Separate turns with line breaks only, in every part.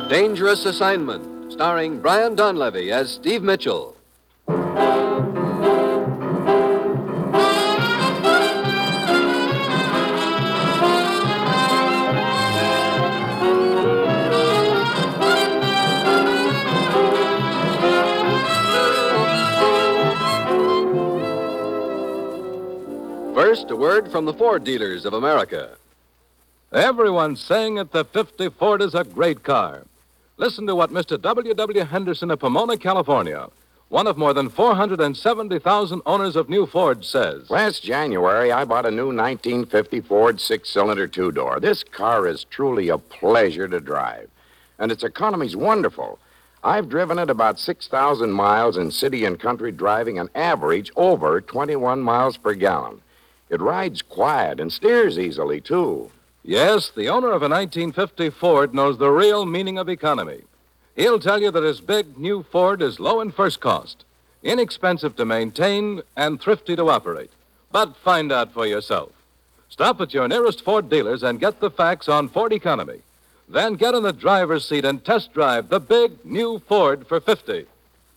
Dangerous Assignment, starring Brian Donlevy as Steve Mitchell. First, a word from the Ford dealers of America.
Everyone's saying that the 50 Ford is a great car. Listen to what Mr. W. Henderson of Pomona, California, one of more than 470,000 owners of new Fords, says.
Last January, I bought a new 1950 Ford six-cylinder two-door. This car is truly a pleasure to drive, and its economy's wonderful. I've driven it about 6,000 miles in city and country, driving an average over 21 miles per gallon. It rides quiet and steers easily, too.
Yes, the owner of a 1950 Ford knows the real meaning of economy. He'll tell you that his big new Ford is low in first cost, inexpensive to maintain, and thrifty to operate. But find out for yourself. Stop at your nearest Ford dealers and get the facts on Ford economy. Then get in the driver's seat and test drive the big new Ford for 50.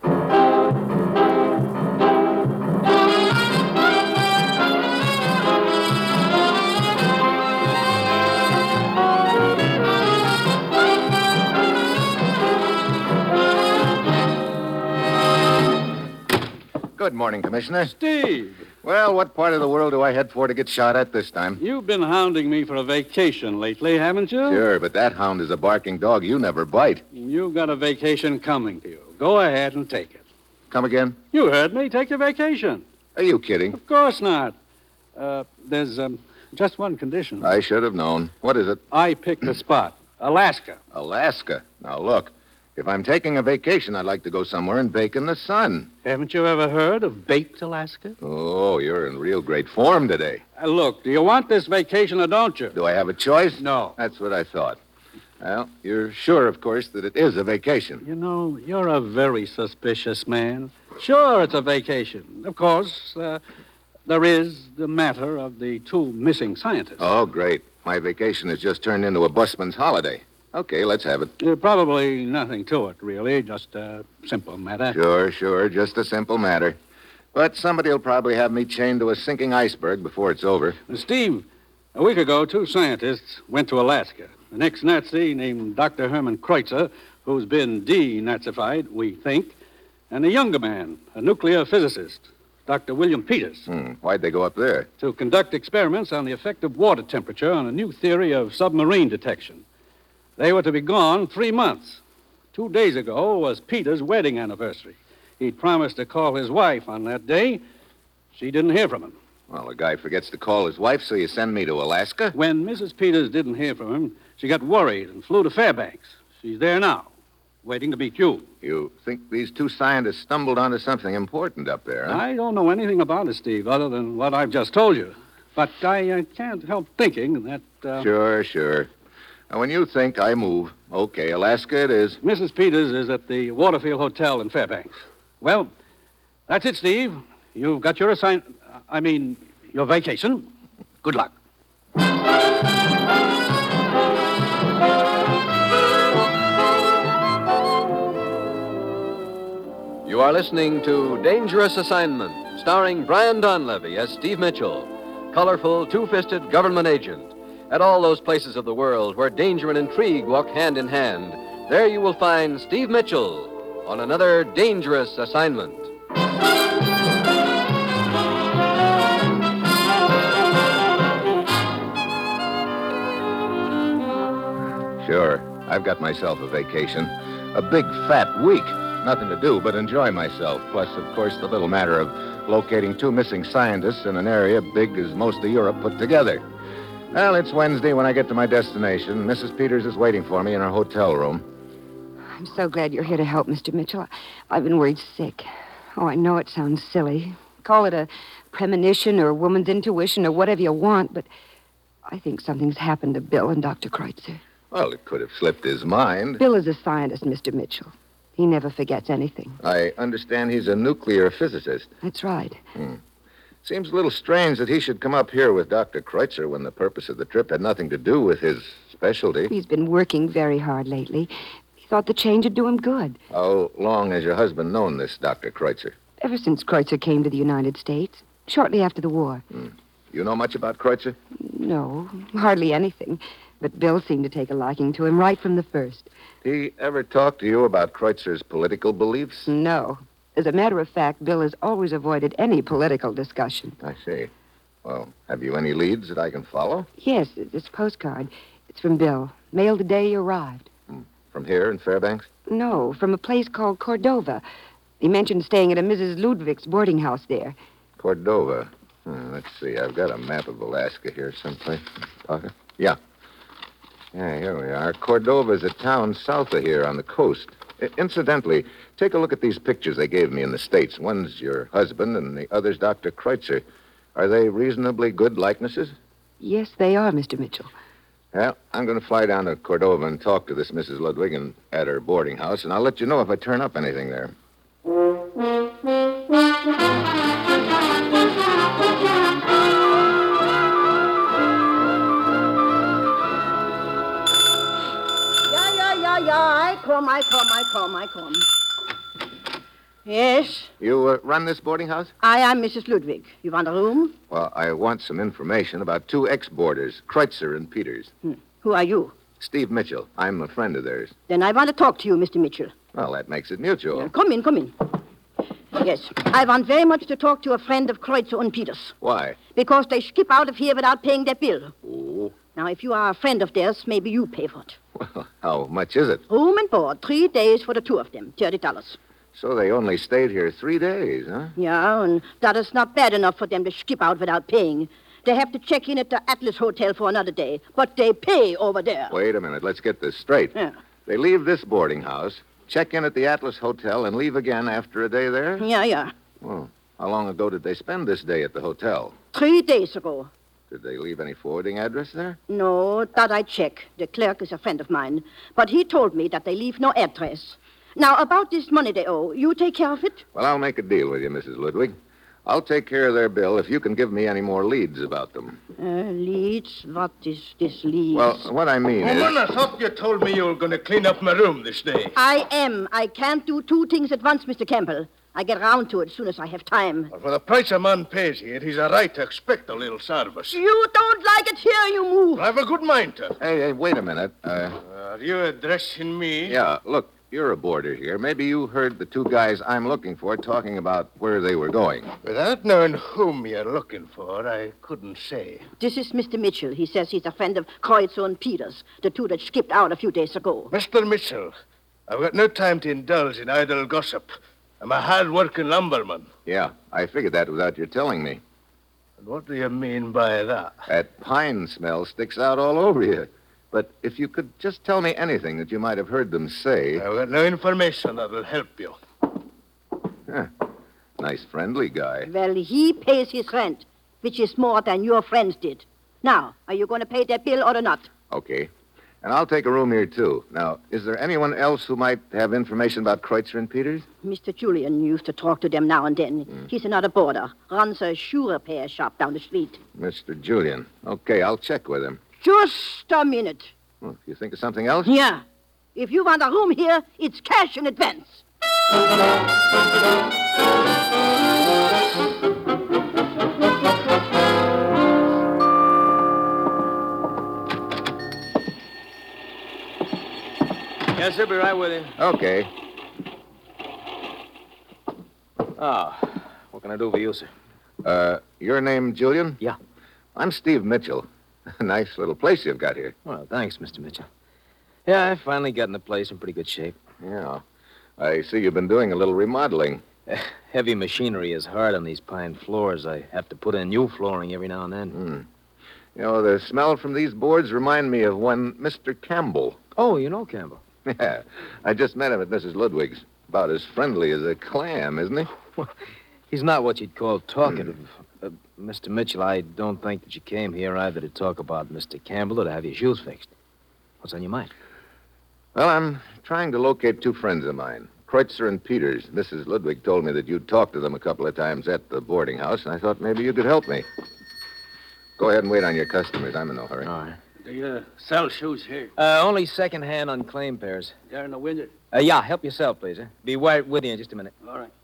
Good morning, Commissioner.
Steve,
Well, what part of the world do I head for to get shot at this time?
you've been hounding me for a vacation lately, haven't you?
Sure, but that hound is a barking dog. You never bite.
You've got a vacation coming to you. Go ahead and take it.
Come again?
You heard me. Take your vacation.
Are you kidding?
Of course not. There's just one condition.
I should have known. What is it?
I picked a spot. Alaska.
Alaska. Now, look, if I'm taking a vacation, I'd like to go somewhere and bake in the sun.
Haven't you ever heard of Baked Alaska?
Oh, you're in real great form today.
Look, do you want this vacation or don't you?
Do I have a choice?
No.
That's what I thought. Well, you're sure, of course, that it is a vacation.
You know, you're a very suspicious man. Sure, it's a vacation. Of course, there is the matter of the two missing scientists.
Oh, great. My vacation has just turned into a busman's holiday. Okay, let's have it.
Probably nothing to it, really. Just a simple matter.
Sure. Just a simple matter. But somebody will probably have me chained to a sinking iceberg before it's over.
Steve, a week ago, two scientists went to Alaska. An ex-Nazi named Dr. Herman Kreutzer, who's been denazified, we think, and a younger man, a nuclear physicist, Dr. William Peters,
Why'd they go up there?
to conduct experiments on the effect of water temperature on a new theory of submarine detection. They were to be gone 3 months. 2 days ago was Peters' wedding anniversary. He'd promised to call his wife on that day. She didn't hear from him.
Well, a guy forgets to call his wife, so you send me to Alaska?
When Mrs. Peters didn't hear from him, she got worried and flew to Fairbanks. She's there now, waiting to meet you.
You think these two scientists stumbled onto something important up there, huh?
I don't know anything about it, Steve, other than what I've just told you. But I can't help thinking that...
Sure. Now, when you think, I move. Okay, Alaska it is.
Mrs. Peters is at the Waterfield Hotel in Fairbanks. Well, that's it, Steve. You've got your your vacation. Good luck.
You are listening to Dangerous Assignment, starring Brian Donlevy as Steve Mitchell, colorful, two-fisted government agent. At all those places of the world where danger and intrigue walk hand in hand, there you will find Steve Mitchell on another dangerous assignment.
Sure, I've got myself a vacation. A big, fat week. Nothing to do but enjoy myself. Plus, of course, the little matter of locating two missing scientists in an area big as most of Europe put together. Well, it's Wednesday when I get to my destination. Mrs. Peters is waiting for me in her hotel room.
I'm so glad you're here to help, Mr. Mitchell. I've been worried sick. Oh, I know it sounds silly. Call it a premonition or a woman's intuition or whatever you want, but I think something's happened to Bill and Dr. Kreutzer.
Well, it could have slipped his mind.
Bill is a scientist, Mr. Mitchell. He never forgets anything.
I understand he's a nuclear physicist.
That's right.
Seems a little strange that he should come up here with Dr. Kreutzer when the purpose of the trip had nothing to do with his specialty.
He's been working very hard lately. thought the change would do him good.
How long has your husband known this Dr. Kreutzer?
Ever since Kreutzer came to the United States, shortly after the war.
You know much about Kreutzer?
No, hardly anything. But Bill seemed to take a liking to him right from the first.
He ever talked to you about Kreutzer's political beliefs?
No. As a matter of fact, Bill has always avoided any political discussion.
I see. Well, have you any leads that I can follow?
Yes, this postcard. It's from Bill. Mailed the day he arrived.
From here in Fairbanks?
No, from a place called Cordova. He mentioned staying at a Mrs. Ludwig's boarding house there.
Cordova. Let's see. I've got a map of Alaska here someplace. Parker? Yeah. Yeah, here we are. Cordova's a town south of here on the coast. Incidentally, take a look at these pictures they gave me in the States. One's your husband and the other's Dr. Kreutzer. Are they reasonably good likenesses?
Yes, they are, Mr. Mitchell.
Well, I'm going to fly down to Cordova and talk to this Mrs. Ludwig at her boarding house, and I'll let you know if I turn up anything there.
Ja, I come. Yes,
You run this boarding house?
I am Mrs. Ludwig. You want a room?
Well, I want some information about two ex-boarders, Kreutzer and Peters.
Who are you?
Steve Mitchell. I'm a friend of theirs.
Then I want to talk to you, Mr. Mitchell.
Well, that makes it mutual.
Come in. Yes, I want very much to talk to a friend of Kreutzer and Peters.
Why?
Because they skip out of here without paying their bill.
Oh,
Now, if you are a friend of theirs, maybe you pay for it.
well, how much is it?
Room and board, 3 days for the two of them, $30.
So they only stayed here 3 days, huh?
Yeah, and that is not bad enough for them to skip out without paying. They have to check in at the Atlas Hotel for another day, but they pay over there.
Wait a minute. Let's get this straight.
Yeah.
They leave this boarding house, check in at the Atlas Hotel, and leave again after a day there?
Yeah.
Well, how long ago did they spend this day at the hotel?
3 days ago.
Did they leave any forwarding address there?
No, that I check. The clerk is a friend of mine. But he told me that they leave no address. Now, about this money they owe, you take care of it?
Well, I'll make a deal with you, Mrs. Ludwig. I'll take care of their bill if you can give me any more leads about them.
Leads? What is this leads?
Well, what I mean is...
Woman, I thought you told me you were going to clean up my room this day.
I am. I can't do 2 things at once, Mr. Campbell. I get round to it as soon as I have time.
Well, for the price a man pays here, he's a right to expect a little service.
You don't like it here, you move.
I have a good mind to.
Hey, wait a minute.
Are you addressing me?
Yeah, look, you're a boarder here. Maybe you heard the two guys I'm looking for talking about where they were going.
Without knowing whom you're looking for, I couldn't say.
This is Mr. Mitchell. He says he's a friend of Kreutzer and Peters, the two that skipped out a few days ago.
Mr. Mitchell, I've got no time to indulge in idle gossip. I'm a hard-working lumberman.
Yeah, I figured that without your telling me.
And what do you mean by that?
That pine smell sticks out all over you. But if you could just tell me anything that you might have heard them say...
I've got no information that will help you.
Nice, friendly guy.
Well, he pays his rent, which is more than your friends did. Now, are you going to pay their bill or not?
Okay. And I'll take a room here, too. Now, is there anyone else who might have information about Kreutzer and Peters?
Mr. Julian used to talk to them now and then. He's another boarder. Runs a shoe repair shop down the street.
Mr. Julian. Okay, I'll check with him.
Just a minute.
Well, if you think of something else?
Yeah. If you want a room here, it's cash in advance.
Yes, sir. Be right with you.
Okay.
What can I do for you, sir?
Your name, Julian?
Yeah.
I'm Steve Mitchell. Nice little place you've got here.
Well, thanks, Mr. Mitchell. Yeah, I finally got in the place in pretty good shape.
Yeah. I see you've been doing a little remodeling.
Heavy machinery is hard on these pine floors. I have to put in new flooring every now and then.
You know, the smell from these boards remind me of one Mr. Campbell.
Oh, you know Campbell.
Yeah. I just met him at Mrs. Ludwig's. About as friendly as a clam, isn't he?
Well, he's not what you'd call talkative. Mr. Mitchell, I don't think that you came here either to talk about Mr. Campbell or to have your shoes fixed. What's on your mind?
Well, I'm trying to locate two friends of mine, Kreutzer and Peters. Mrs. Ludwig told me that you'd talked to them a couple of times at the boarding house, and I thought maybe you could help me. Go ahead and wait on your customers. I'm in no hurry.
All right.
Do you sell shoes here?
Only second-hand unclaimed pairs.
They're in the window.
Yeah, help yourself, please. Be right with you in just a minute.
All right.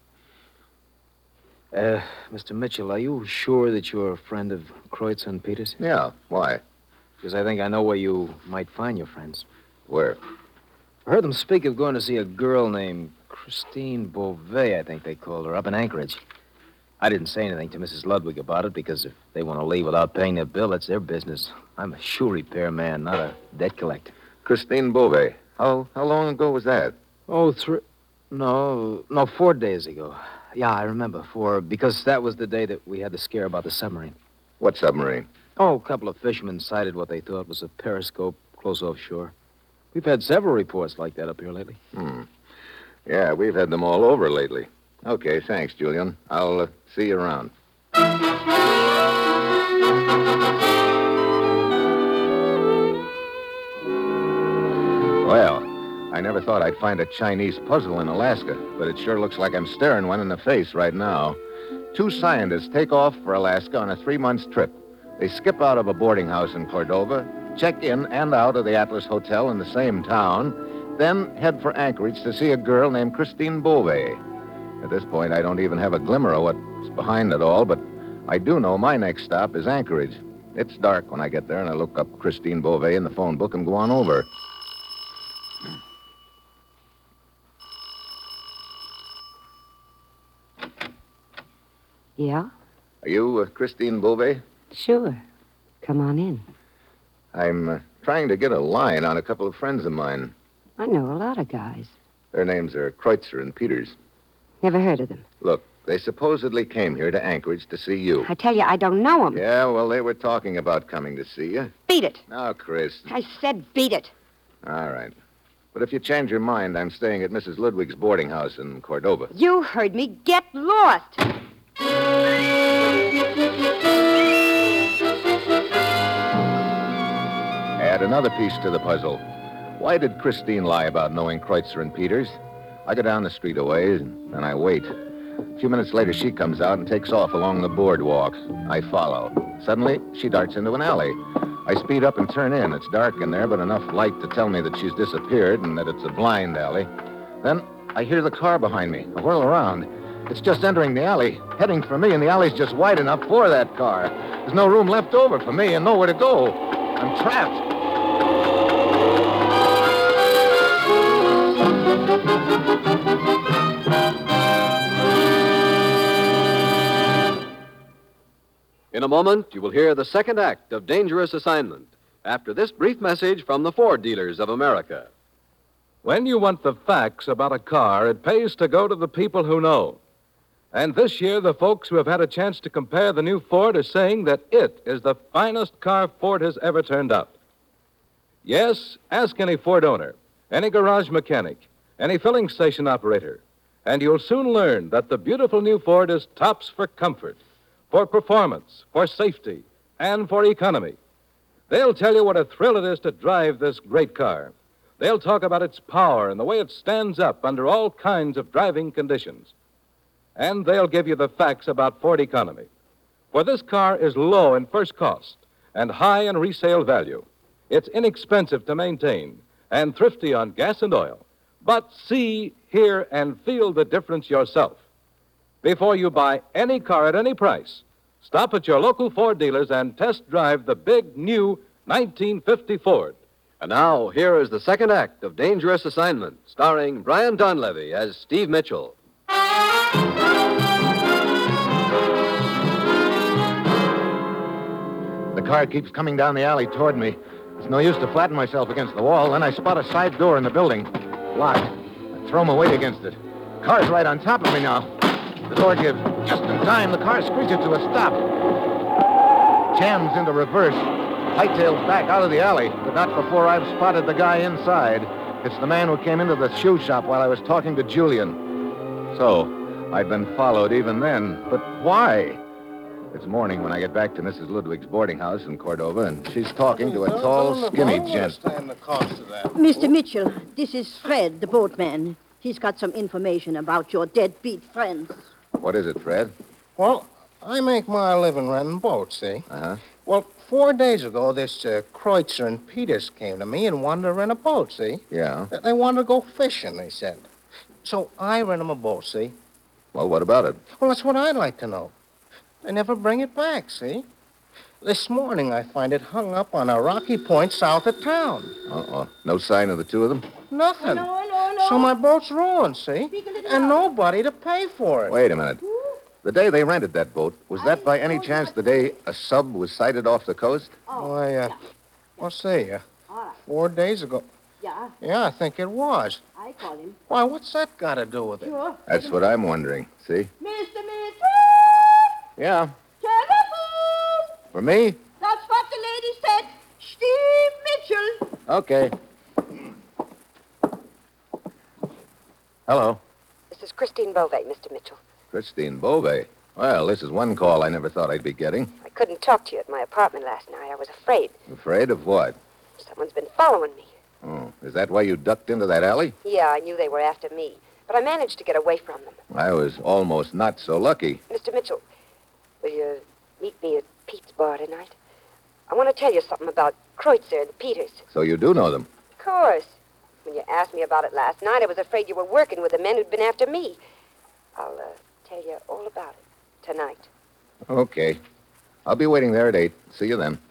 Mr. Mitchell, are you sure that you're a friend of Kreutzer and Peters?
Yeah, why?
Because I think I know where you might find your friends.
Where?
I heard them speak of going to see a girl named Christine Beauvais, I think they called her, up in Anchorage. I didn't say anything to Mrs. Ludwig about it because if they want to leave without paying their bill, that's their business. I'm a shoe repair man, not a debt collector.
Christine Beauvais. How long ago was that?
Oh, 4 days ago. Yeah, I remember. Because that was the day that we had the scare about the submarine.
What submarine?
Oh, a couple of fishermen sighted what they thought was a periscope close offshore. We've had several reports like that up here lately.
Yeah, we've had them all over lately. Okay, thanks, Julian. I'll see you around. Well, I never thought I'd find a Chinese puzzle in Alaska, but it sure looks like I'm staring one in the face right now. 2 scientists take off for Alaska on a 3-month trip. They skip out of a boarding house in Cordova, check in and out of the Atlas Hotel in the same town, then head for Anchorage to see a girl named Christine Beauvais. At this point, I don't even have a glimmer of what's behind it all, but I do know my next stop is Anchorage. It's dark when I get there, and I look up Christine Beauvais in the phone book and go on over.
Yeah?
Are you Christine Beauvais?
Sure. Come on in.
I'm trying to get a line on a couple of friends of mine.
I know a lot of guys.
Their names are Kreutzer and Peters.
Never heard of them.
Look, they supposedly came here to Anchorage to see you.
I tell you, I don't know them.
Yeah, well, they were talking about coming to see you.
Beat it.
Now, Chris.
I said beat it.
All right. But if you change your mind, I'm staying at Mrs. Ludwig's boarding house in Cordova.
You heard me. Get lost.
Add another piece to the puzzle. Why did Christine lie about knowing Kreutzer and Peters? I go down the street a ways, and I wait. A few minutes later, she comes out and takes off along the boardwalk. I follow. Suddenly, she darts into an alley. I speed up and turn in. It's dark in there, but enough light to tell me that she's disappeared and that it's a blind alley. Then I hear the car behind me. I whirl around. It's just entering the alley, heading for me, and the alley's just wide enough for that car. There's no room left over for me and nowhere to go. I'm trapped.
In a moment, you will hear the second act of Dangerous Assignment after this brief message from the Ford dealers of America.
When you want the facts about a car, it pays to go to the people who know. And this year, the folks who have had a chance to compare the new Ford are saying that it is the finest car Ford has ever turned out. Yes, ask any Ford owner, any garage mechanic, any filling station operator, and you'll soon learn that the beautiful new Ford is tops for comfort, for performance, for safety, and for economy. They'll tell you what a thrill it is to drive this great car. They'll talk about its power and the way it stands up under all kinds of driving conditions. And they'll give you the facts about Ford economy. For this car is low in first cost and high in resale value. It's inexpensive to maintain and thrifty on gas and oil. But see, hear, and feel the difference yourself. Before you buy any car at any price, stop at your local Ford dealers and test drive the big new 1950 Ford.
And now, here is the second act of Dangerous Assignment, starring Brian Donlevy as Steve Mitchell.
The car keeps coming down the alley toward me. It's no use to flatten myself against the wall. Then I spot a side door in the building. Locked. I throw my weight against it. The car's right on top of me now. The door gives. Just in time, the car screeches to a stop. Jams into reverse. Hightails back out of the alley, but not before I've spotted the guy inside. It's the man who came into the shoe shop while I was talking to Julian. So, I'd been followed even then. But why? It's morning when I get back to Mrs. Ludwig's boarding house in Cordova, and she's talking to a tall, skinny gent.
Mr. Mitchell, this is Fred, the boatman. He's got some information about your deadbeat friends.
What is it, Fred?
Well, I make my living renting boats, see?
Uh-huh.
Well, 4 days ago, this Kreutzer and Peters came to me and wanted to rent a boat, see?
Yeah?
They wanted to go fishing, they said. So I rent them a boat, see?
Well, what about it?
Well, that's what I'd like to know. They never bring it back, see? This morning I find it hung up on a rocky point south of town.
Uh-oh. No sign of the two of them?
Nothing.
No.
So my boat's ruined, see? And nobody to pay for it.
Wait a minute. The day they rented that boat, was that by any chance the day a sub was sighted off the coast?
Why, well, see, 4 days ago.
Yeah,
Yeah, I think it was.
I call him.
Why, what's that got to do with it?
Sure.
That's what I'm wondering. See?
Mr. Mitchell!
Yeah.
Telephone!
For me?
That's what the lady said. Steve Mitchell.
Okay. Hello.
This is Christine Beauvais, Mr. Mitchell.
Christine Beauvais. Well, this is one call I never thought I'd be getting.
I couldn't talk to you at my apartment last night. I was afraid.
Afraid of what?
Someone's been following me.
Oh, is that why you ducked into that alley?
Yeah, I knew they were after me. But I managed to get away from them.
I was almost not so lucky.
Mr. Mitchell, will you meet me at Pete's bar tonight? I want to tell you something about Kreutzer and Peters.
So you do know them?
Of course. When you asked me about it last night, I was afraid you were working with the men who'd been after me. I'll tell you all about it tonight.
Okay. I'll be waiting there at 8. See you then.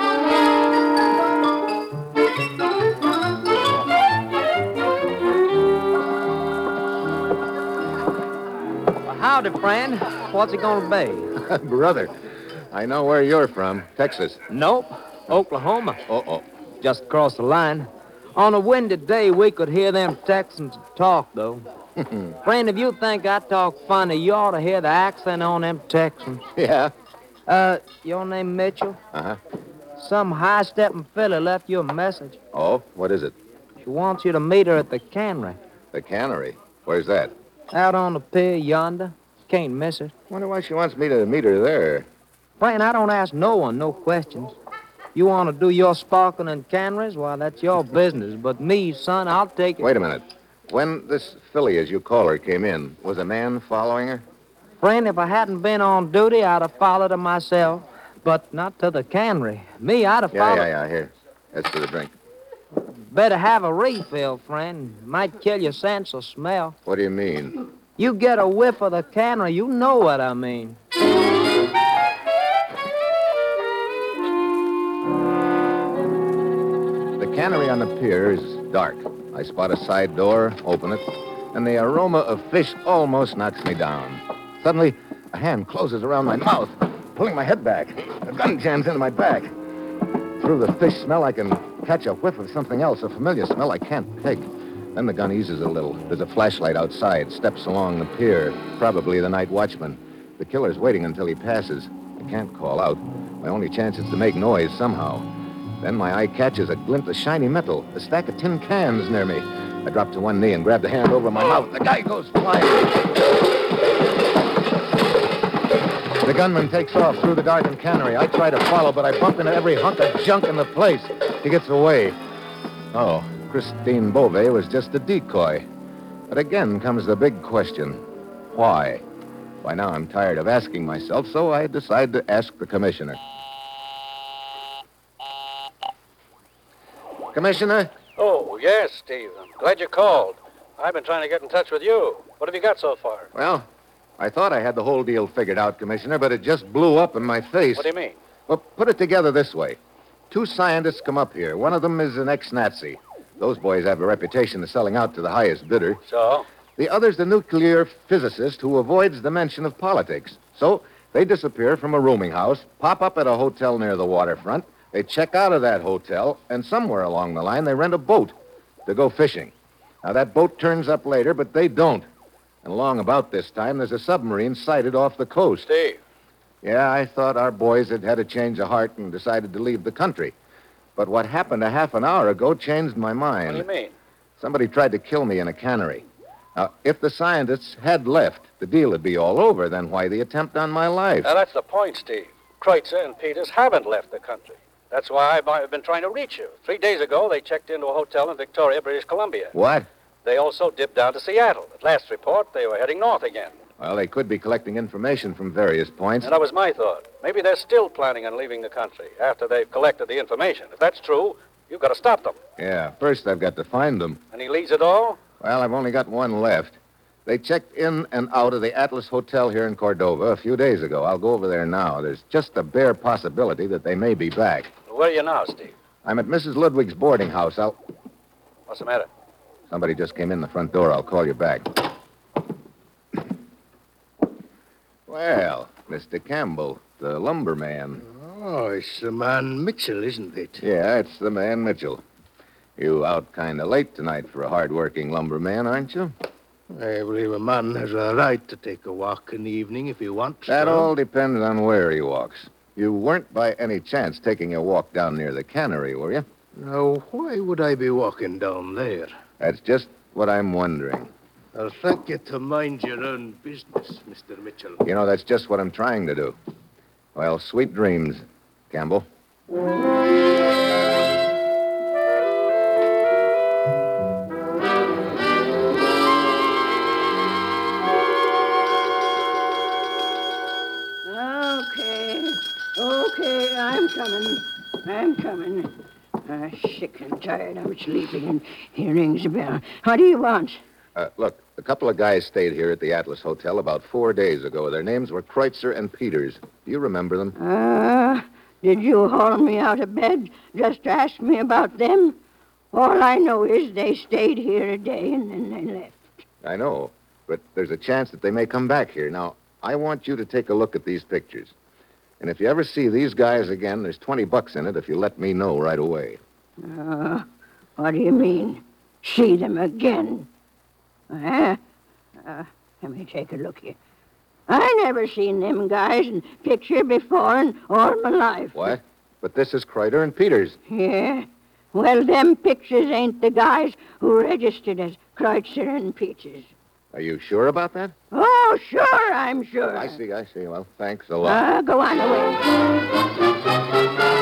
Howdy, friend. What's it gonna be?
Brother, I know where you're from. Texas.
Nope. Oklahoma.
Uh-oh.
Just across the line. On a windy day, we could hear them Texans talk, though. Friend, if you think I talk funny, you ought to hear the accent on them Texans.
Yeah?
Your name Mitchell?
Uh-huh.
Some high-stepping fella left you a message.
Oh, what is it?
She wants you to meet her at the cannery.
The cannery. Where's that?
Out on the pier yonder. Can't miss it.
Wonder why she wants me to meet her there.
Friend, I don't ask no one no questions. You want to do your sparkling and canneries? Why, that's your business. But me, son, I'll take it.
Wait a minute. When this filly, as you call her, came in, was a man following her?
Friend, if I hadn't been on duty, I'd have followed her myself. But not to the cannery. Me, I'd have followed...
Yeah. Here. That's for the drink.
Better have a refill, friend. Might kill your sense of smell.
What do you mean?
You get a whiff of the cannery, you know what I mean.
The cannery on the pier is dark. I spot a side door, open it, and the aroma of fish almost knocks me down. Suddenly, a hand closes around my mouth, pulling my head back. A gun jams into my back. Through the fish smell, I can catch a whiff of something else, a familiar smell I can't take. Then the gun eases a little. There's a flashlight outside, steps along the pier, probably the night watchman. The killer's waiting until he passes. I can't call out. My only chance is to make noise somehow. Then my eye catches a glint of shiny metal, a stack of tin cans near me. I drop to one knee and grab the hand over my mouth. The guy goes flying. The gunman takes off through the darkened cannery. I try to follow, but I bump into every hunk of junk in the place. He gets away. Oh, Christine Beauvais was just a decoy. But again comes the big question. Why? By now I'm tired of asking myself, so I decide to ask the commissioner. Commissioner?
Oh, yes, Steve. I'm glad you called. I've been trying to get in touch with you. What have you got so far?
Well, I thought I had the whole deal figured out, Commissioner, but it just blew up in my face.
What do you mean?
Well, put it together this way. 2 scientists come up here. One of them is an ex-Nazi. Those boys have a reputation of selling out to the highest bidder.
So?
The other's the nuclear physicist who avoids the mention of politics. So they disappear from a rooming house, pop up at a hotel near the waterfront. They check out of that hotel, and somewhere along the line, they rent a boat to go fishing. Now, that boat turns up later, but they don't. And along about this time, there's a submarine sighted off the coast.
Steve.
Yeah, I thought our boys had had a change of heart and decided to leave the country. But what happened a half an hour ago changed my mind.
What do you mean?
Somebody tried to kill me in a cannery. Now, if the scientists had left, the deal would be all over. Then why the attempt on my life?
Now, that's the point, Steve. Kreutzer and Peters haven't left the country. That's why I've been trying to reach you. 3 days ago, they checked into a hotel in Victoria, British Columbia.
What?
They also dipped down to Seattle. At last report, they were heading north again.
Well, they could be collecting information from various points.
And that was my thought. Maybe they're still planning on leaving the country after they've collected the information. If that's true, you've got to stop them.
Yeah, first I've got to find them.
Any leads at all?
Well, I've only got one left. They checked in and out of the Atlas Hotel here in Cordova a few days ago. I'll go over there now. There's just a bare possibility that they may be back.
Where are you now, Steve?
I'm at Mrs. Ludwig's boarding house.
What's the matter?
Somebody just came in the front door. I'll call you back. Well, Mr. Campbell, the lumberman.
Oh, it's the man Mitchell, isn't it?
Yeah, it's the man Mitchell. You out kind of late tonight for a hard-working lumberman, aren't you?
I believe a man has a right to take a walk in the evening if he wants.
That all depends on where he walks. You weren't by any chance taking a walk down near the cannery, were you?
Now, why would I be walking down there?
That's just what I'm wondering.
I'll thank you to mind your own business, Mr. Mitchell.
You know, that's just what I'm trying to do. Well, sweet dreams, Campbell.
Okay, I'm coming. Sick and tired. I'm sleeping, and here rings a bell. What do you want?
Look, a couple of guys stayed here at the Atlas Hotel about 4 days ago. Their names were Kreutzer and Peters. Do you remember them?
Did you haul me out of bed just to ask me about them? All I know is they stayed here a day and then they left.
I know, but there's a chance that they may come back here. Now, I want you to take a look at these pictures. And if you ever see these guys again, there's $20 in it if you let me know right away.
What do you mean? See them again? Let me take a look here. I never seen them guys in picture before in all my life.
What? But this is Kreider and Peters.
Yeah? Well, them pictures ain't the guys who registered as Kreutzer and Peters.
Are you sure about that?
Oh, sure, I'm sure.
I see. Well, thanks a lot.
Go on away.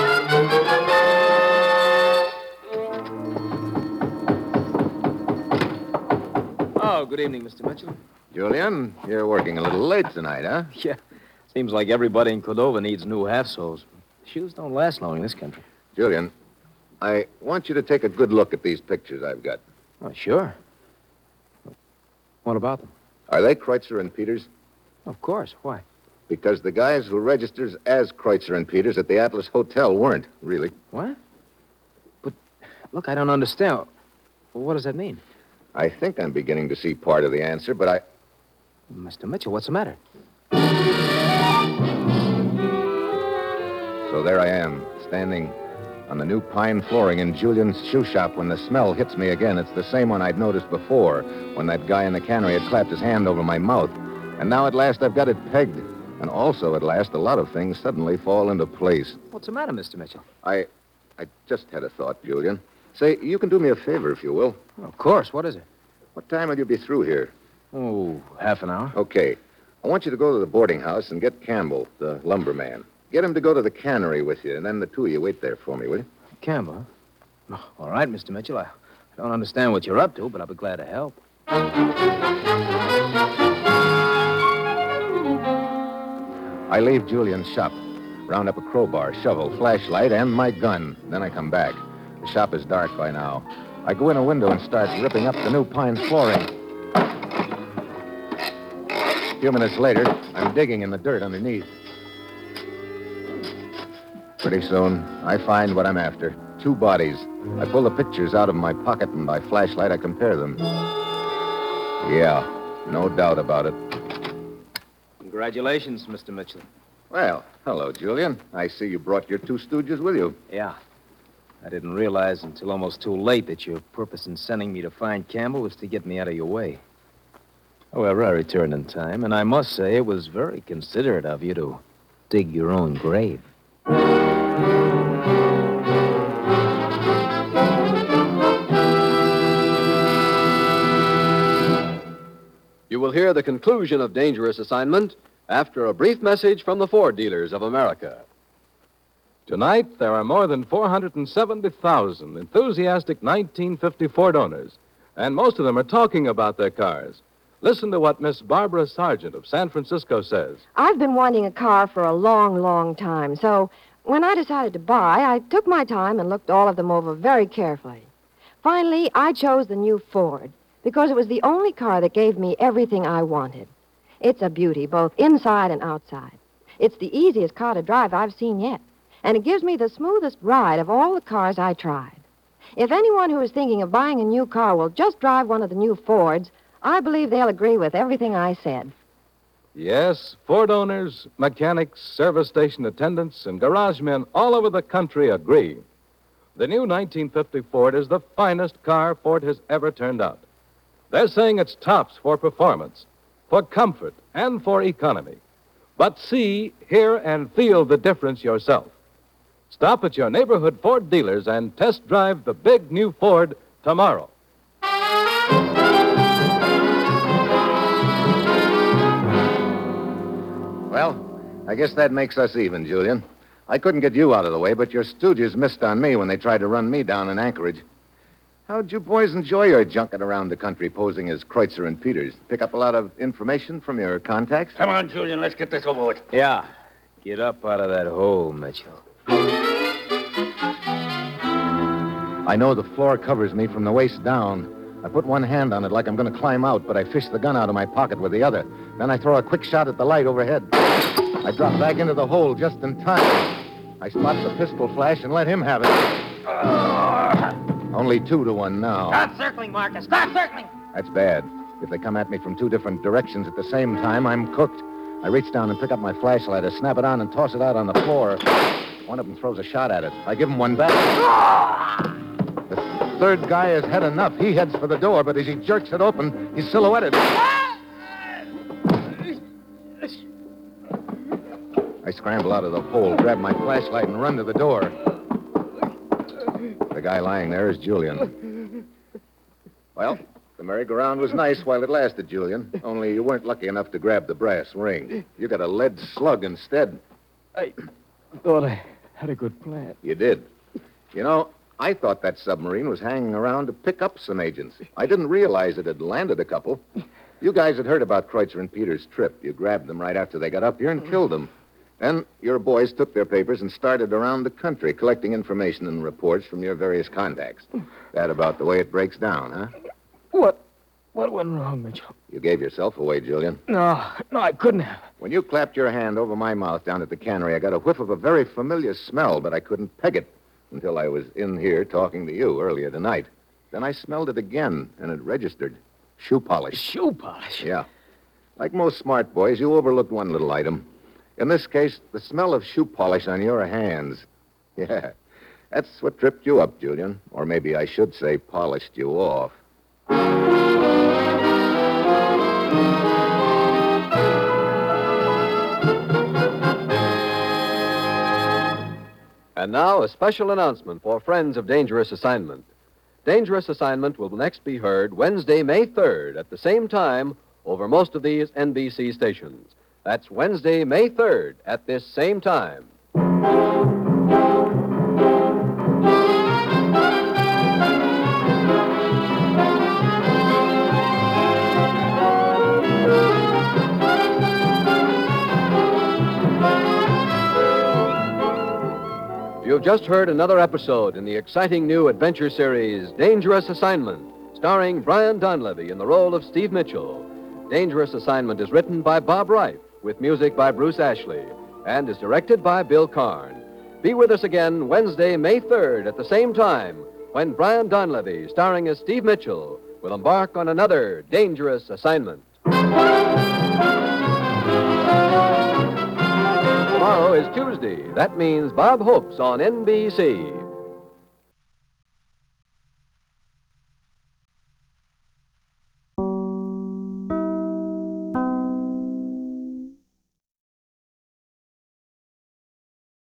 Oh, good evening, Mr. Mitchell.
Julian, you're working a little late tonight, huh?
Yeah. Seems like everybody in Cordova needs new half-soles. Shoes don't last long in this country.
Julian, I want you to take a good look at these pictures I've got.
Oh, sure. What about them?
Are they Kreutzer and Peters?
Of course. Why?
Because the guys who registers as Kreutzer and Peters at the Atlas Hotel weren't, really.
What? But, look, I don't understand. Well, what does that mean?
I think I'm beginning to see part of the answer, but
Mr. Mitchell, what's the matter?
So there I am, standing on the new pine flooring in Julian's shoe shop when the smell hits me again. It's the same one I'd noticed before, when that guy in the cannery had clapped his hand over my mouth. And now at last I've got it pegged. And also at last a lot of things suddenly fall into place.
What's the matter, Mr. Mitchell?
I just had a thought, Julian. Say, you can do me a favor, if you will.
Of course. What is it?
What time will you be through here?
Oh, half an hour.
Okay. I want you to go to the boarding house and get Campbell, the lumberman. Get him to go to the cannery with you, and then the two of you wait there for me, will you?
Campbell, huh? Oh, all right, Mr. Mitchell. I don't understand what you're up to, but I'll be glad to help.
I leave Julian's shop, round up a crowbar, shovel, flashlight, and my gun. Then I come back. The shop is dark by now. I go in a window and start ripping up the new pine flooring. A few minutes later, I'm digging in the dirt underneath. Pretty soon, I find what I'm after. 2 bodies. I pull the pictures out of my pocket, and by flashlight, I compare them. Yeah, no doubt about it.
Congratulations, Mr. Mitchell.
Well, hello, Julian. I see you brought your 2 stooges with you.
Yeah. I didn't realize until almost too late that your purpose in sending me to find Campbell was to get me out of your way. However, I returned in time, and I must say it was very considerate of you to dig your own grave.
You will hear the conclusion of Dangerous Assignment after a brief message from the Ford dealers of America.
Tonight, there are more than 470,000 enthusiastic 1950 Ford owners, and most of them are talking about their cars. Listen to what Miss Barbara Sargent of San Francisco says.
I've been wanting a car for a long, long time, so when I decided to buy, I took my time and looked all of them over very carefully. Finally, I chose the new Ford because it was the only car that gave me everything I wanted. It's a beauty, both inside and outside. It's the easiest car to drive I've seen yet, and it gives me the smoothest ride of all the cars I tried. If anyone who is thinking of buying a new car will just drive one of the new Fords, I believe they'll agree with everything I said.
Yes, Ford owners, mechanics, service station attendants, and garage men all over the country agree. The new 1950 Ford is the finest car Ford has ever turned out. They're saying it's tops for performance, for comfort, and for economy. But see, hear, and feel the difference yourself. Stop at your neighborhood Ford dealers and test drive the big new Ford tomorrow.
Well, I guess that makes us even, Julian. I couldn't get you out of the way, but your stooges missed on me when they tried to run me down in Anchorage. How'd you boys enjoy your junket around the country posing as Kreutzer and Peters? Pick up a lot of information from your contacts?
Come on, Julian, let's get this over with.
Yeah. Get up out of that hole, Mitchell.
I know the floor covers me from the waist down. I put one hand on it like I'm going to climb out, but I fish the gun out of my pocket with the other. Then I throw a quick shot at the light overhead. I drop back into the hole just in time. I spot the pistol flash and let him have it. Only 2-1 now.
Start circling, Marcus. Start circling.
That's bad. If they come at me from 2 different directions at the same time, I'm cooked. I reach down and pick up my flashlight. I snap it on and toss it out on the floor. One of them throws a shot at it. I give him one back. The third guy has had enough. He heads for the door, but as he jerks it open, he's silhouetted. I scramble out of the hole, grab my flashlight, and run to the door. The guy lying there is Julian. Well, the merry-go-round was nice while it lasted, Julian. Only you weren't lucky enough to grab the brass ring. You got a lead slug instead.
I thought I had a good plan.
You did. You know, I thought that submarine was hanging around to pick up some agents. I didn't realize it had landed a couple. You guys had heard about Kreutzer and Peters' trip. You grabbed them right after they got up here and killed them. Then your boys took their papers and started around the country collecting information and reports from your various contacts. That about the way it breaks down, huh?
What went wrong, Mitchell?
You gave yourself away, Julian.
No, I couldn't have.
When you clapped your hand over my mouth down at the cannery, I got a whiff of a very familiar smell, but I couldn't peg it until I was in here talking to you earlier tonight. Then I smelled it again, and it registered. Shoe polish.
Shoe polish?
Yeah. Like most smart boys, you overlooked one little item. In this case, the smell of shoe polish on your hands. Yeah, that's what tripped you up, Julian. Or maybe I should say polished you off.
And now, a special announcement for friends of Dangerous Assignment. Dangerous Assignment will next be heard Wednesday, May 3rd, at the same time over most of these NBC stations. That's Wednesday, May 3rd, at this same time. You've just heard another episode in the exciting new adventure series, Dangerous Assignment, starring Brian Donlevy in the role of Steve Mitchell. Dangerous Assignment is written by Bob Reif, with music by Bruce Ashley, and is directed by Bill Karn. Be with us again Wednesday, May 3rd, at the same time, when Brian Donlevy, starring as Steve Mitchell, will embark on another Dangerous Assignment. Tomorrow is Tuesday. That means Bob Hope's on NBC.